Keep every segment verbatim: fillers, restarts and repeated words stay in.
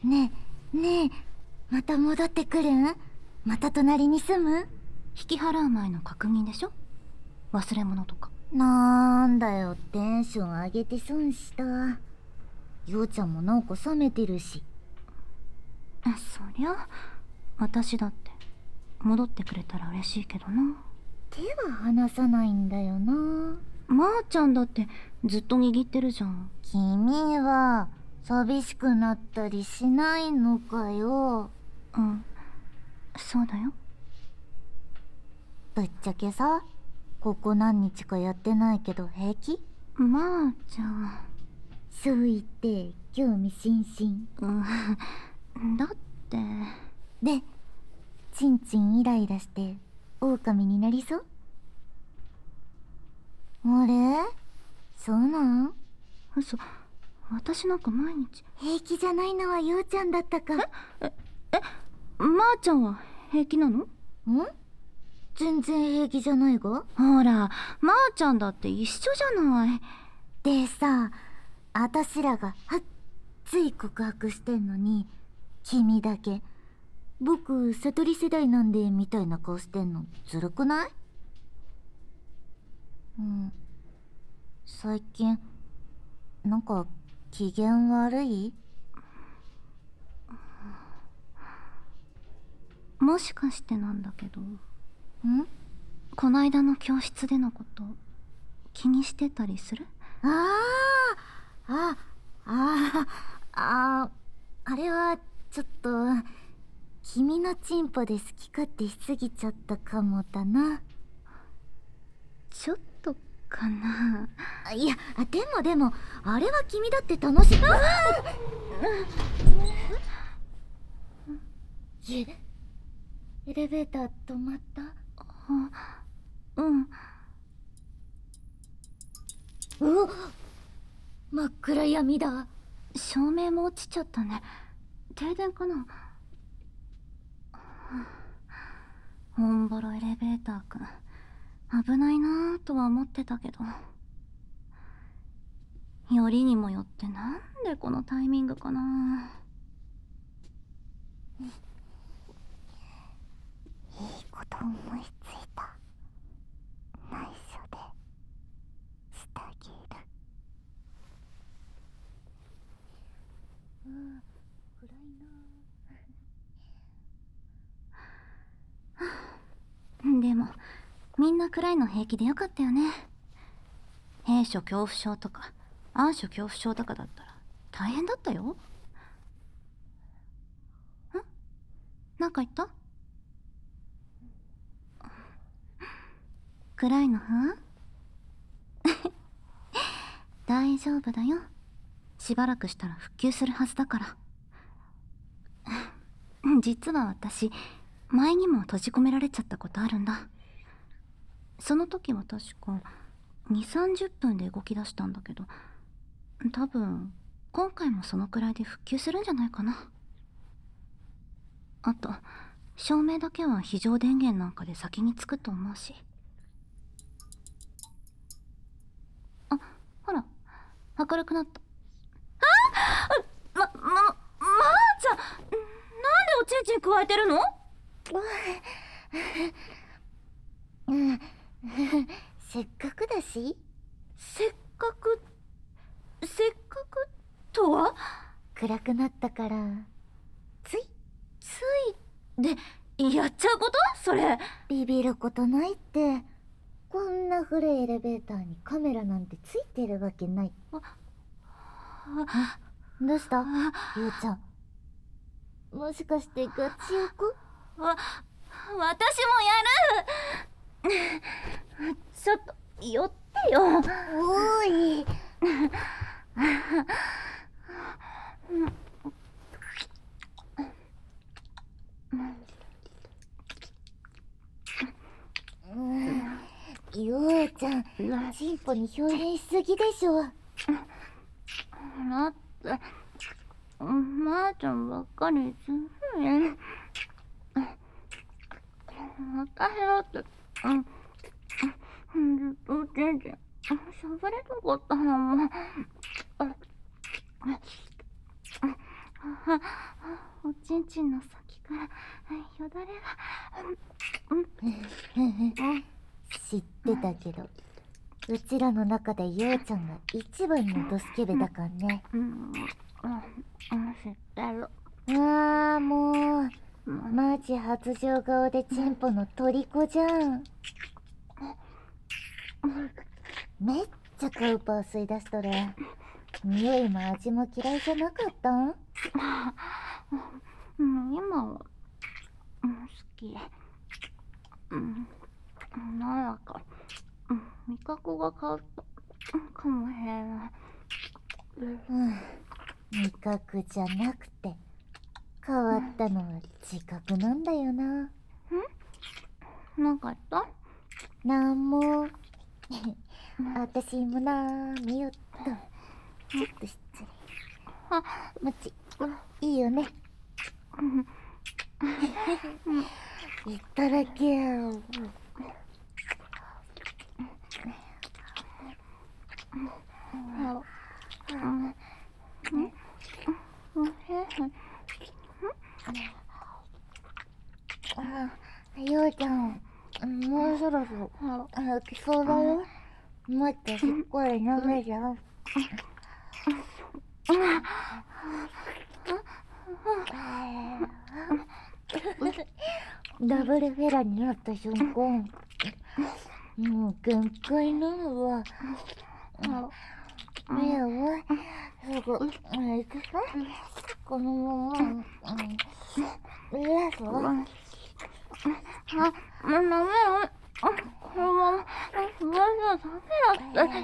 ねえねえ、また戻ってくるん？また隣に住む？ 引き払う前の確認でしょ。忘れ物とか。 なんだよ、テンション上げて損した。ようちゃんもなんか冷めてるし。 そりゃ私だって戻ってくれたら嬉しいけどな。 手は離さないんだよな。 まーちゃんだってずっと握ってるじゃん。 君は寂しくなったりしないのかよ。 うん、そうだよ。 ぶっちゃけさ、ここ何日かやってないけど平気？ まーちゃん。 そう言って興味津々。 うんだって。 で、ちんちんイライラして狼になりそう？あれ？そうなん？ 嘘、私なんか毎日。 平気じゃないのはようちゃんだったか。 えええまーちゃんは平気なの？ん？ 全然平気じゃないが。 ほら、まーちゃんだって一緒じゃない。 でさ、あたしらがはっつい告白してんのに、君だけ僕悟り世代なんでみたいな顔してんのずるくない？うん。最近なんか機嫌悪い？ もしかしてなんだけど、 ん？ こないだの教室でのこと気にしてたりする？ あああああああれはちょっと君のチンポで好き勝手しすぎちゃったかもだな。 ちょっとかな。 いや、でもでもあれは君だって楽しいえ、エレベーター止まった？ あ、うん。 うっ、真っ暗闇だ。 照明も落ちちゃったね。停電かな。オンボロエレベーターくん危ないなぁとは思ってたけど、よりにもよってなんでこのタイミングかな。 いいこと思いついた。内緒でしてあげる。うん、暗いな。でもみんな暗いの平気でよかったよね。閉所恐怖症とか暗所恐怖症とかだったら大変だったよ。ん？なんか言った？暗いの不安？大丈夫だよ。しばらくしたら復旧するはずだから。実は私前にも閉じ込められちゃったことあるんだ。その時は確かにじゅう、さんじゅっぷんで動き出したんだけど、多分今回もそのくらいで復旧するんじゃないかな。あと照明だけは非常電源なんかで先につくと思うし。あ、ほら明るくなった。あま、ま、まーちゃん、なんでおちんちん加えてるの？ うんせっかくだし。 せっかくせっかくとは？ 暗くなったからついついでやっちゃうこと？それビビることないって。こんな古いエレベーターにカメラなんてついてるわけない。あ、どうしたようちゃん、もしかしてガチ横？ わ私もやる。ちょっと寄ってよ。 おーいようちゃん、チンポに表現しすぎでしょ。 だってまーちゃんばっかりずるい。私だってずっとおちんちん喋れなかったんだもん。 ちんの先からよだれが。 知ってたけど、うちらの中でようちゃんが一番のドスケベだからね。 うん、うん、知ってる。 あーもう、マジ発情顔でチンポの虜じゃん。めっちゃカウパー吸い出しとる。匂いも味も嫌いじゃなかったん？ うん、今は、うん、好き。うん、なんだか、うん、味覚が変わったかもしれない。 うん、味覚じゃなくて変わったのは自覚なんだよな。ん？ なんか言った？ なんも。私もなーみよっと。ちょっと失礼。あ、もち、いいよね。いただきよ。ようちゃん、もうそろそろ来そうだよ。もっとしっかり飲めじゃん。ダブルフェラになった瞬間、もう限界なのは。いやわ、すぐ、行くか？このまま、いやそう。あ、 ダメよ。このまま、私はダメだって。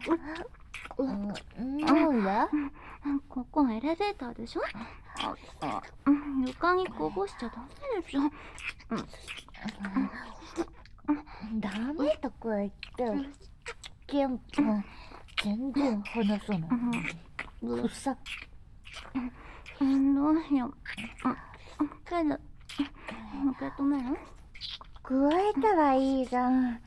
なんだ？ ここエレベーターでしょ？あ、床にこぼしちゃダメでしょ。 ダメとか言って、キャンプは全然話さない。うっさ。 どうしよう。けど、受け止める？ 加えたらいいじゃん。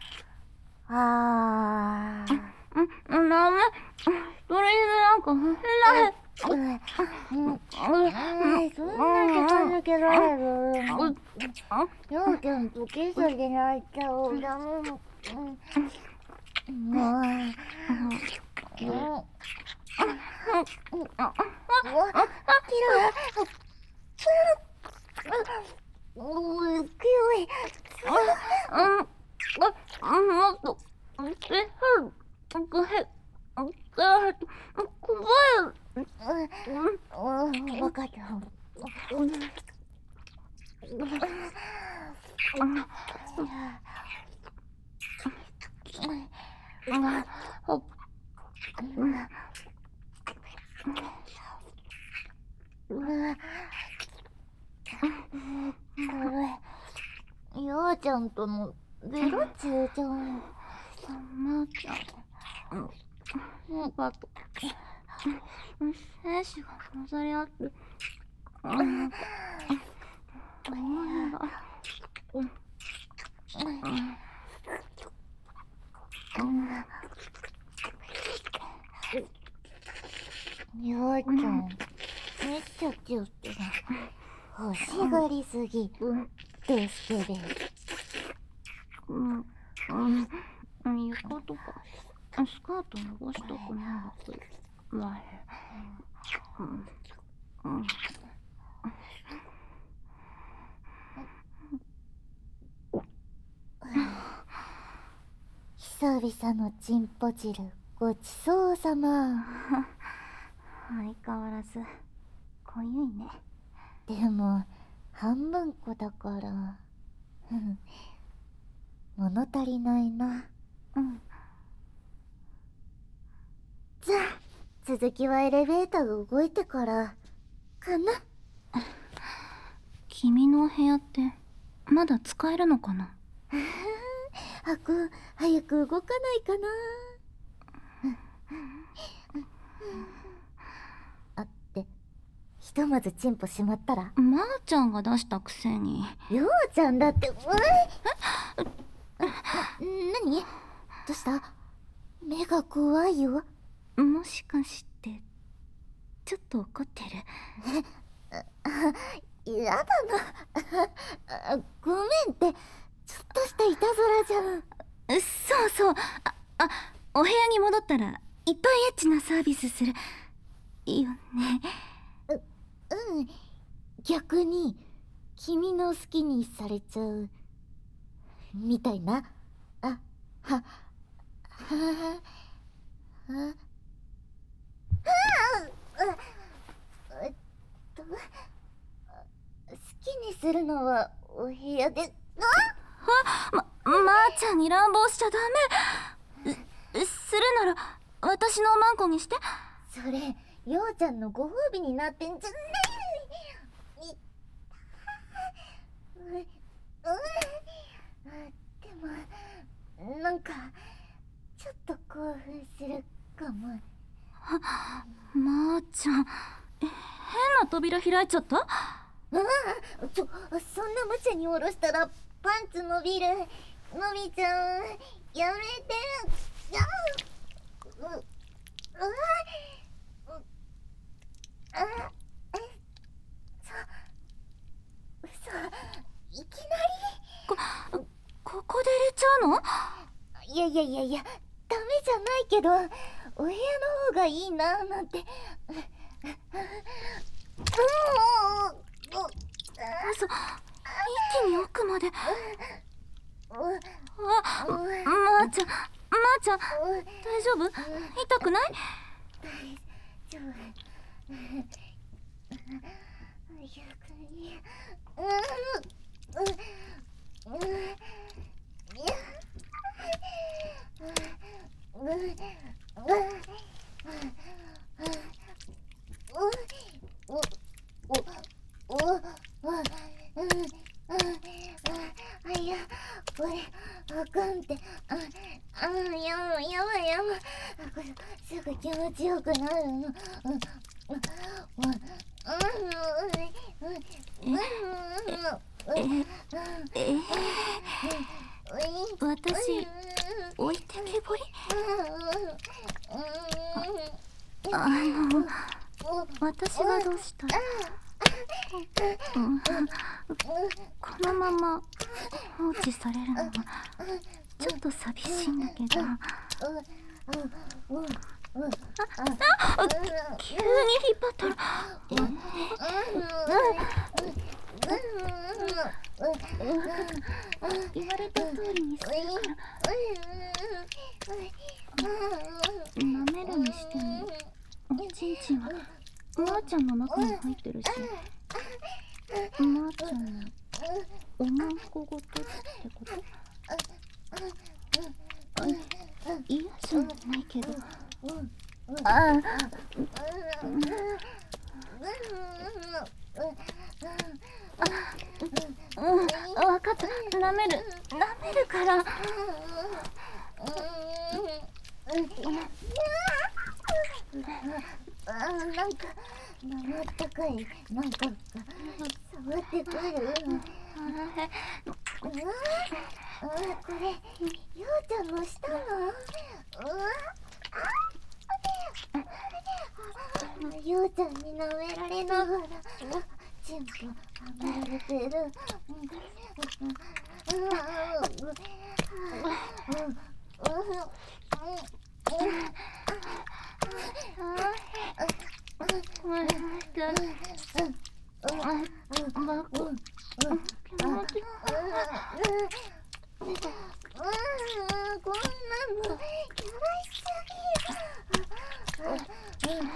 あー。 ダメ。一人でなんか走れない。うん。そんな気が抜けられる。ようちゃんとキスで泣いちゃう。ダメ。もう。うん。うわ、キラ。うう、きゅい。 もっと、え、くへ、怖い。 わかった。これ、ようちゃんとのベロ中じゃん。 まーちゃん。よかった。精子が混ざり合って。なんか、大変だ。 ようちゃん、めっちゃキュートだ。欲しがりすぎ。ドスケベ。 うん、うん、床とかスカート伸ばしたくないんだけど。わへ。うん。うん。 久々のチンポ汁、ごちそうさま。 相変わらず濃ゆいね。 でも半分こだから物足りないな。 うん。 じゃあ続きはエレベーターが動いてからかな。 君のお部屋ってまだ使えるのかな？ 箱早く動かないかな。あって、ひとまずチンポしまったら。 まーちゃんが出したくせに。 ようちゃんだって。うえな、何？どうした？目が怖いよ。 もしかしてちょっと怒ってる？ やだな。あ、ごめんって、ちょっとしたいたずらじゃん。 そうそう。あ、あ、お部屋に戻ったらいっぱいエッチなサービスするよね。 う、うん。逆に君の好きにされちゃうみたいな。あ、は、は、は、は、うっと、好きにするのはお部屋で。 あ、ま、まーちゃんに乱暴しちゃダメ。するなら私のマンコにして。 それ、ようちゃんのご褒美になってんじゃない。う、う、でも、なんか、ちょっと興奮するかも。 まーちゃん、え、変な扉開いちゃった？ ああ、ちょ、そんな無茶に下ろしたらパンツ伸びる。伸びちゃう。やめて。やう、う、うわ、う、あ、え、そ、嘘、いきなり？ こ、ここで入れちゃうの？ いやいやいやいや、ダメじゃないけど、お部屋の方がいいななんて。う、う、 嘘、一気に奥まで。あ、まーちゃん、まーちゃん、大丈夫？痛くない？ 大丈夫。ゆっくり。うん、うん、うん、いや、うん、うん、うん、お、お、お、お、うん、あ、いや、これ、あかんって、あ、あ、やばい、やばい、やばい、これ、すぐ気持ちよくなるの、うん、うん、うん、 ええ、私置いてけぼり？あの、私がどうしたら？うん、このまま放置されるのはちょっと寂しいんだけど。あ、急に引っ張ったら。言われた通りにするから舐めるにしてもおちんちんはまーちゃんの中に入ってるし、まーちゃんのおまんこごとってこと？嫌じゃないけど。ああ、うん、わかった。舐める、舐めるから。 あ、なんか、あったかい、なんか、触ってくる。あ、これ、ようちゃんのしたの？うわ、ようちゃんに舐められながら、チンポ舐められてる。こんなのやらしすぎる。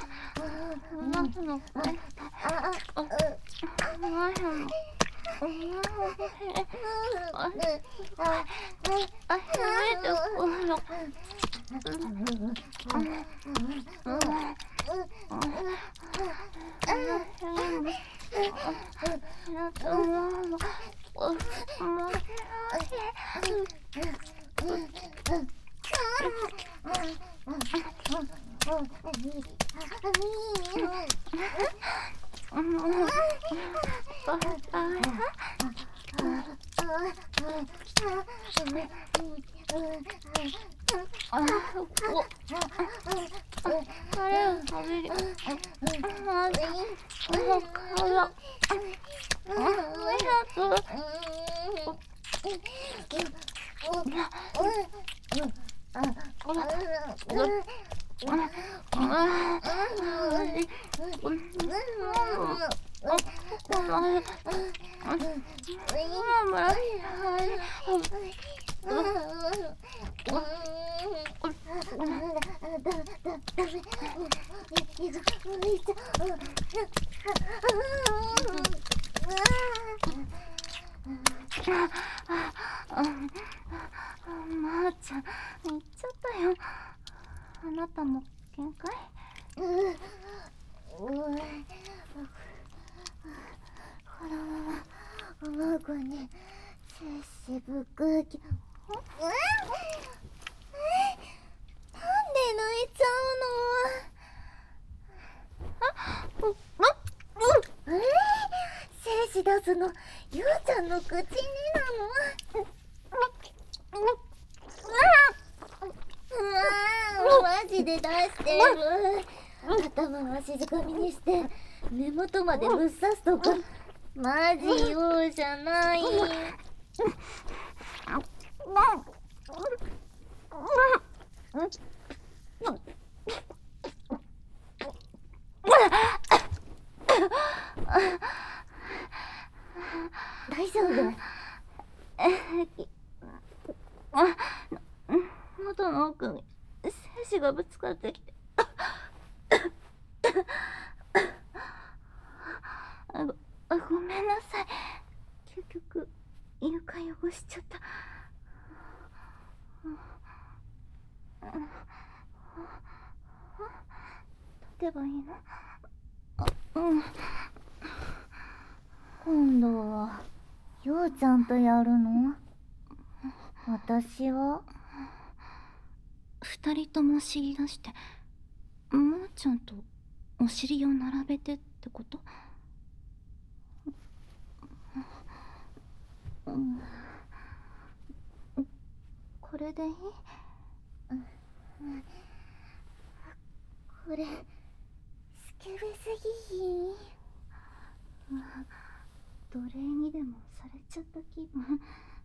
あれを食べ尻、ああ、体、あと、まーちゃん、行っちゃったよ。あなたも限界？ うん、うこのまま孫に接しぶくき、なんで抜いちゃうの？えー、精子出すのゆうちゃんの口になの？マジで出してる。頭は静かみにして根元までぶっ刺すとかマジようじゃない。大丈夫？ 喉の奥に精子がぶつかってきてご, ごめんなさい。結局床汚しちゃった。立てばいいの？うん。 今度はようちゃんとやるの？私は？ 二人とも尻出してまーちゃんとお尻を並べてってこと？うん、これでいい？ うん、これスケベすぎひん？ 奴隷にでもされちゃった気分。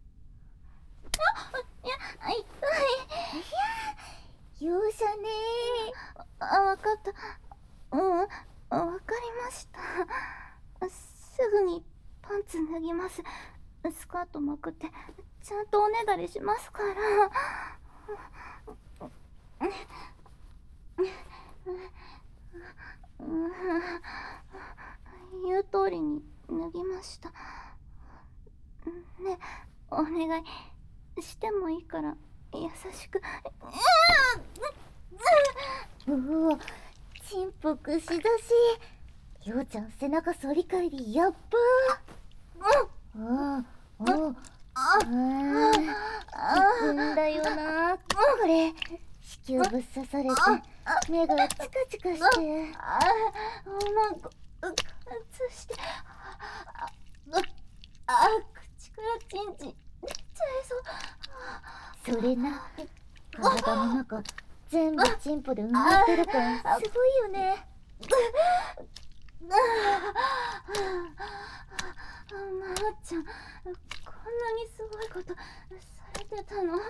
あ、いや、痛い。 いや、容赦ねー。あ、わかった。うん、わかりました。すぐにパンツ脱ぎます。スカートまくってちゃんとおねだりしますから。言う通りに脱ぎました。ね、お願いしてもいいから優しく。 うわ、チンポ串だし。ようちゃん背中反り返りやっばー。ああ、ああ、効くんだよなこれ。子宮ぶっ刺されて目がチカチカして。 ああ、なんか貫通して、ああ、口からチンチン出ちゃいそう。それな、体の中全部チンポで埋まってる感すごいよね。 まーちゃん、こんなにすごいことされてたの？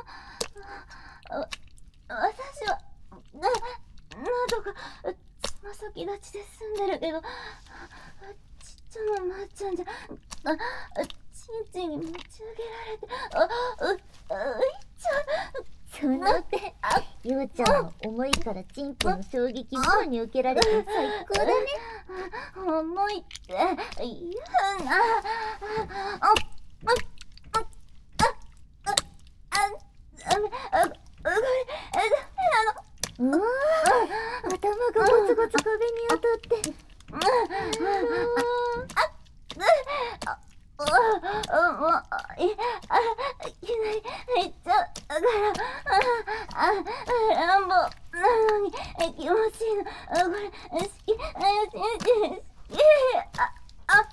私はな、なんとかつま先立ちで済んでるけど、ちっちゃなまーちゃんじゃあちんちんに持ち上げられて、あ、う、ういっちゃう。 その手、ようちゃんは重いからチンポの衝撃棒に受けられて最高だね。 重いって言うな。 うわー、頭がゴツゴツ壁に当たって。 もういいきなり入っちゃうから、乱暴なのに気持ちいいの。これ好き、好き、好き。あ、あ、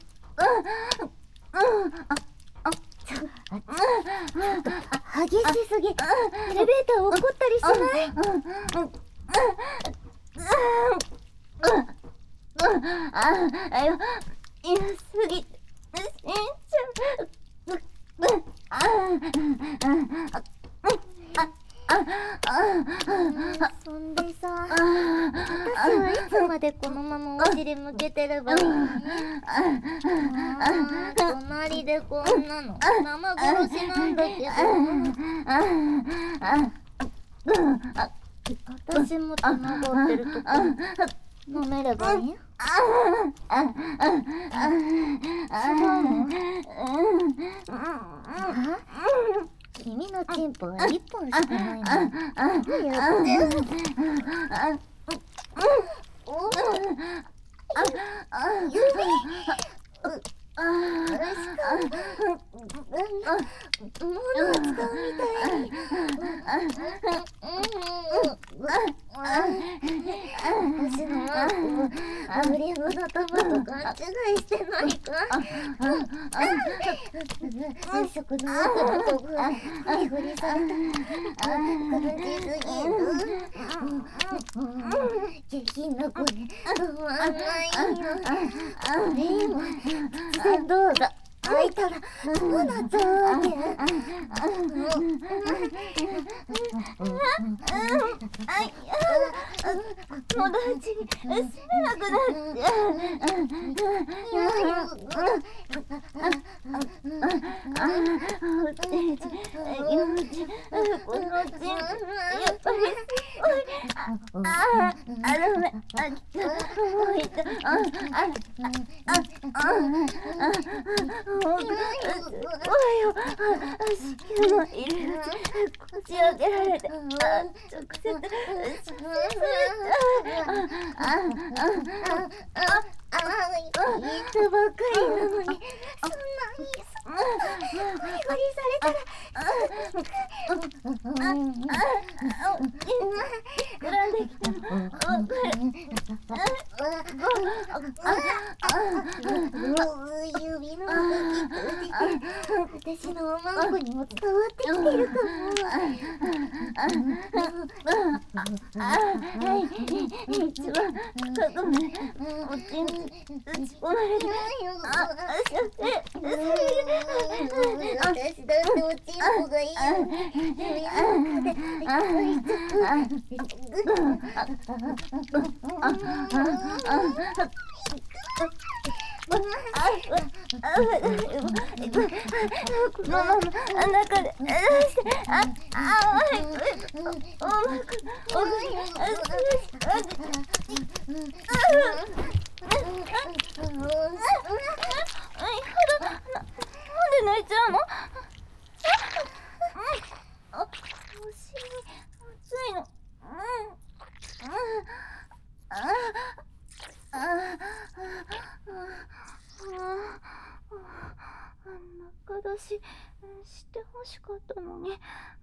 うん、あ、あ、 ちょっと激しすぎ。エレベーター起こったりしない？ ああよ良すぎて死んじゃう。ああそんでさ、私はいつまでこのままお尻向けてればいいの？あー、隣でこんなの生殺しなんだけど。私も繋がってるとこ飲めればいい？違うの？君のチンポは一本しかないの。どうやって？お指。しかも物を使うみたいに。私のマークをボリュームの玉と勘違いしてないか？そこの奥のとこがゴリゴリされた感じすぎる。下品な声止まんないよ。今突然ドアが開いたらどうなっちゃうわけ？ あ、いやだ。もう大地に住めなくなっちゃう。おじいち、ようち、このちん、やっぱりすごい。ああ、あ、ダメ。あ、きた。もういた。あ、あ、あ、あ、あ、もう、すごいよ。子宮の入り口、こじ開けられて、あ、直接、出血する。あ、あ、あ、あ、あ、言ったばっかりなのに、そんなに、そんなに、ゴリゴリされたら、あ、あ、あ、膨らんできたの、わかる。指の動きって私のおまんこにも伝わってきてるかも。はい、一番角目おちん打ち込まれて、あ、私だっておちんこがいいよ。指の中で入っちゃう。このまま中で出して、あ、あ、おい、おまく、おぐり、あ、あ、なんで泣いちゃうの？あ、お尻熱いの。あ、あ、中出ししてほしかったのに。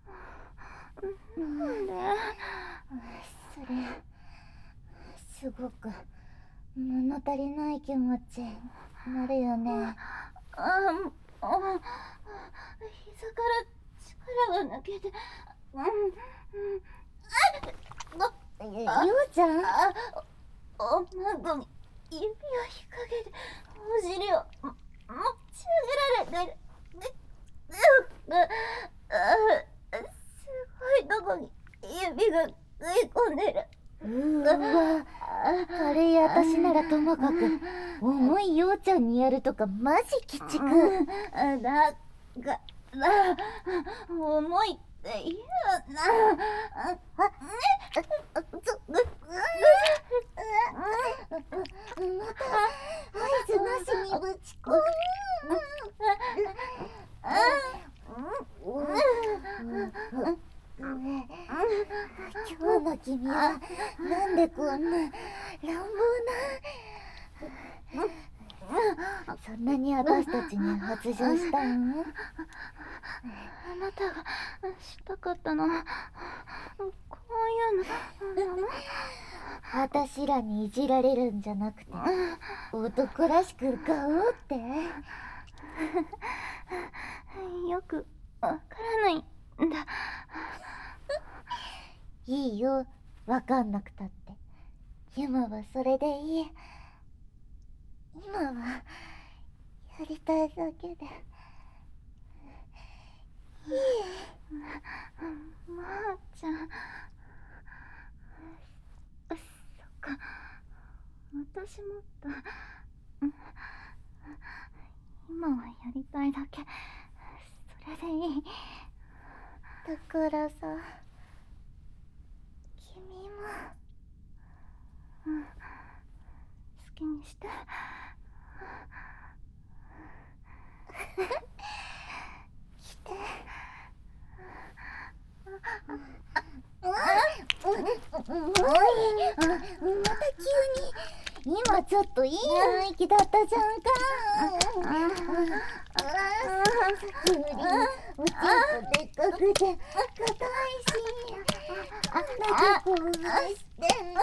なんで？ それすごく物足りない気持ちなるよね。 ああ、膝から力が抜けて、うん、うん、 あ、ようちゃん、 あ、おまんこに指を引っ掛けてお尻を持ち上げられてる。すごいとこに指が食い込んでる。 うわ、軽い私ならともかく重いようちゃんにやるとかマジ鬼畜。 だから重いって言うな。あ、 また合図なしにぶち込む。今日の君はなんでこんな乱暴な。そんなに私たちに発情したの？ あなたがしたかったのはこういうのなの？ 私らにいじられるんじゃなくて男らしく浮かおうって。 よくわからないんだ。 いいよ、わかんなくたって。今はそれでいい。 今はやりたいだけで。いいまーちゃん。そっか、私もだ。今はやりたいだけ、それでいい。 だからさ、君も。 うん、好きにして。 来て。また急に。今ちょっといい雰囲気だったじゃんか。さっきよりおちんこでっかくて硬いし、あんだけ興奮してんの。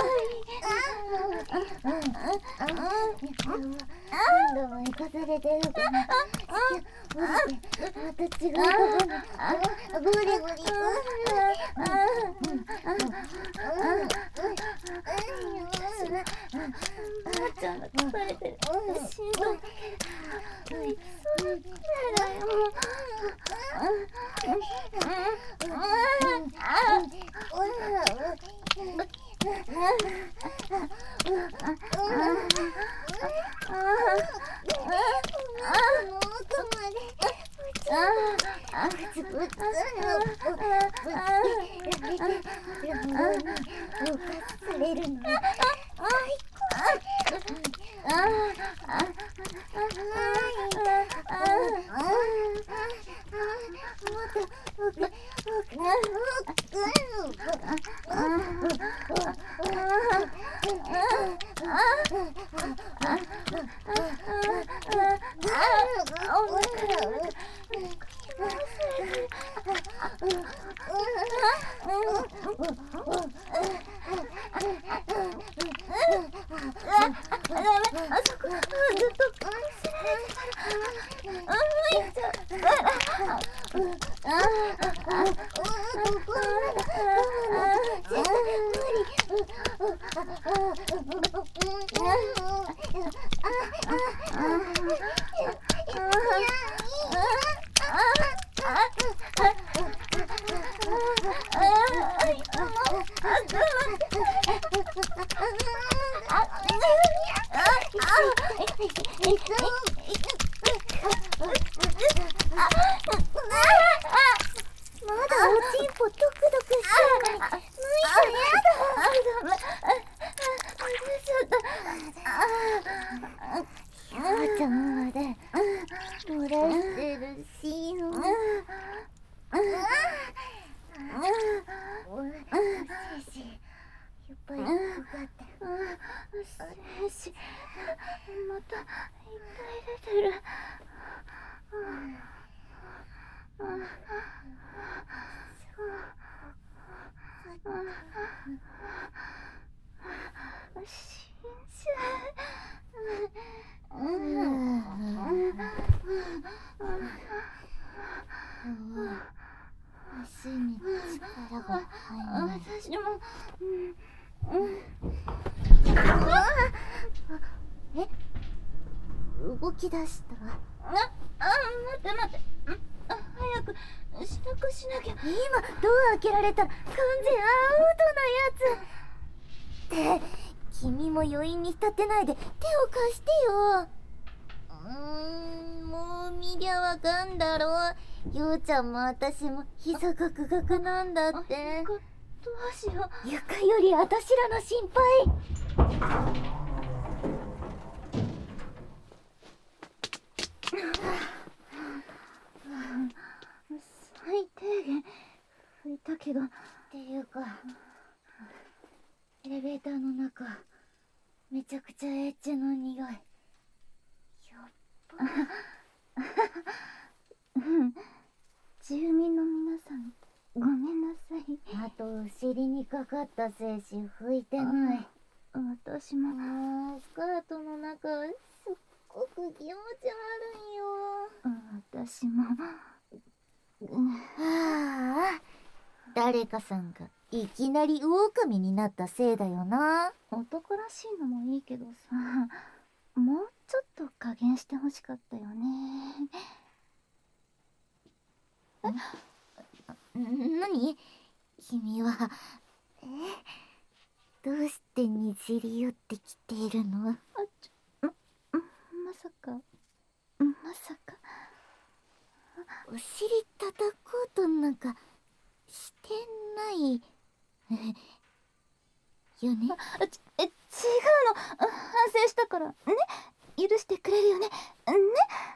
何度も行かされてるから、降りてまた違うとこにゴリゴリ。 まーちゃんが疲れてる。しんどい。息そうだよ。 足に力が入んない。 私も。 え、動き出した。 あ、あ、待って待って。早く支度しなきゃ。 今ドア開けられたら完全アウトなやつって。君も余韻に浸ってないで手を貸してよ。うーん、もう見りゃわかんだろ。ようちゃんも私も膝ガクガクなんだって。 どうしよう。 床より私らの心配。 最低限拭いたけど。 っていうか、エレベーターの中めちゃくちゃエッチの匂い。やっぱうん住民の皆さんごめんなさい。 あとお尻にかかった精子拭いてない。 私も。 あー、スカートの中すっごく気持ち悪いよ。 私も。 はあ、誰かさんがいきなり狼になったせいだよな。 男らしいのもいいけどさ、 もうちょっと加減してほしかったよね。 え、何君は。え、どうしてにじり寄ってきているの？ あちょままさかまさかお尻叩こうとなんかしてないよね。 あちえ違うの。反省したからね、許してくれるよね。ね。